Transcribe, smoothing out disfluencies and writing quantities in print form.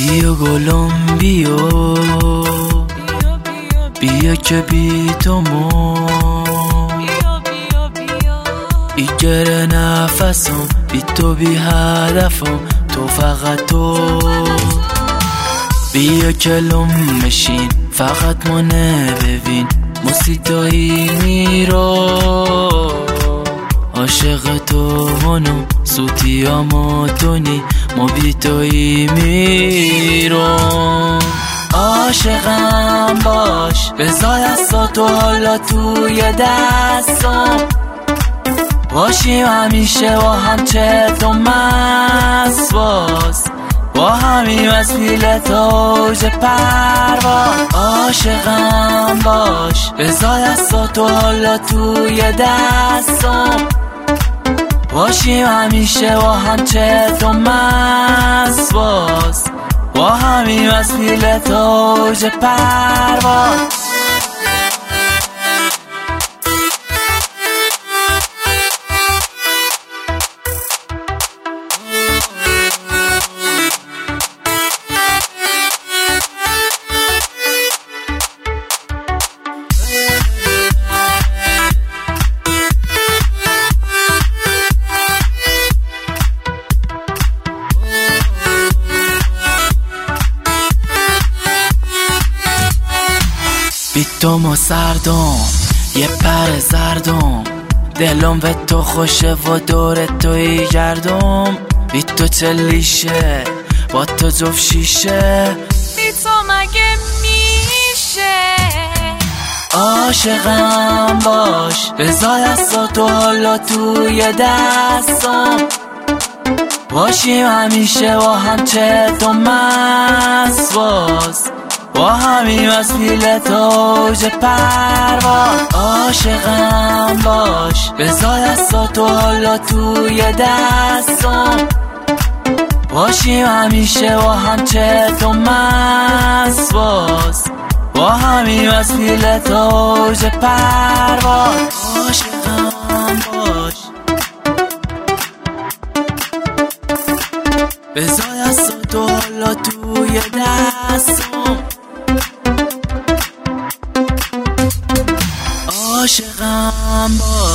بیا گلم بیا، بیا که بی تو ایگر نفسم، بی تو بی هدفم، تو فقط تو. بیا کلم مشین فقط منه ببین، موسیقی میرو عاشق تو منم، سوتی اما تونی ما بی توی میرم. عاشقم باش بذار دستا تو حالا توی دستم، باشیم همیشه با هم چت و مست باز، با همیم از پیل توج پرواز. عاشقم باش بذار دستا تو حالا توی دستم، باشیم همیشه با هم چت و مست باز، با همیم از پیل توج پرواز. بی تو ما سردم یه پر زردم، دلم به تو خوشه و دور توی گردم. بی تو چلیشه با تو جفت شیشه، بی تو مگه میشه؟ عاشقم باش بذار دستا تو حالا توی دستم، باشیم همیشه با هم چت و مست باز، با همیم از پیل توج پرواز. عاشقم باش بذار دستا تو حالا توی دستم، باشیم همیشه با هم چت و مست باز، با همیم از پیل توج پرواز. عاشقم باش بذار دستا تو حالا توی دستم، عاشقم باش